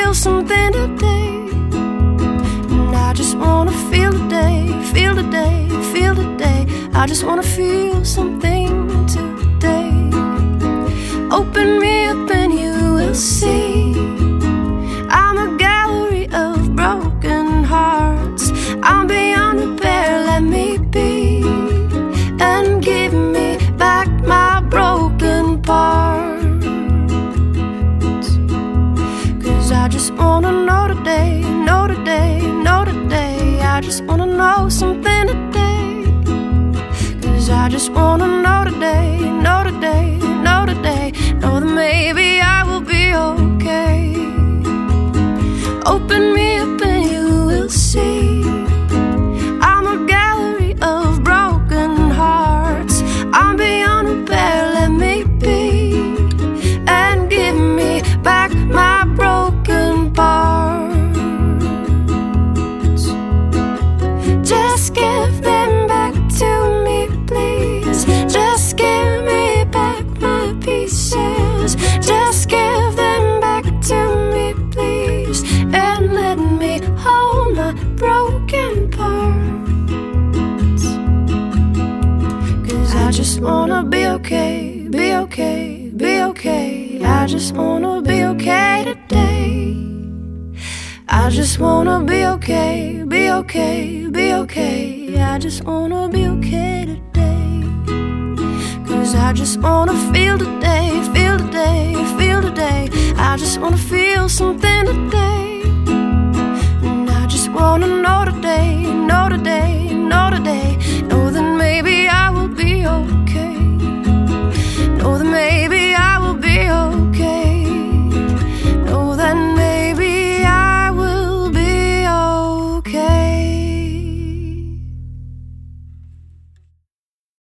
feel something today. And I just wanna feel today, feel today, feel today. I just wanna feel something today. Open me up and you will see I'm a gallery of broken hearts. I'm beyond repair, let me be, and give me back my broken parts. 'Cause I just wanna know today, know today, know today. I just wanna know something today. 'Cause I just wanna know today, know today, know today. Know that maybe I will be okay. Open me up and you will see I'm a gallery of broken hearts. I'm beyond repair, let me be, and give me back my broken parts. Just give them back to me, please. Just give me back my pieces. Just give them back to me, please, and let me hold my broken parts. 'Cause I just wanna be okay, be okay, be okay. I just wanna be okay today. I just wanna be okay, be okay, be okay. I just wanna be okay today. 'Cause I just wanna feel today, feel today, feel